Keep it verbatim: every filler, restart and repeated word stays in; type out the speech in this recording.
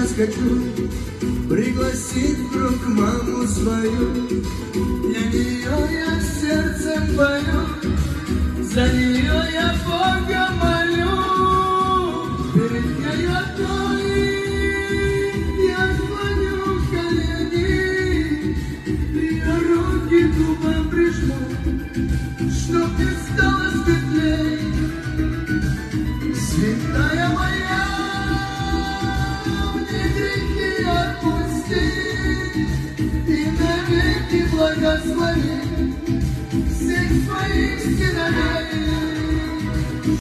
хочу пригласить вдруг маму свою. Для нее я сердцем пою, за нее я Бога молю. Перед нею я клоню колени, ее руки к губам прижму, чтоб не стало светлей. Святая моя, мне грехи отпусти и навеки благослови.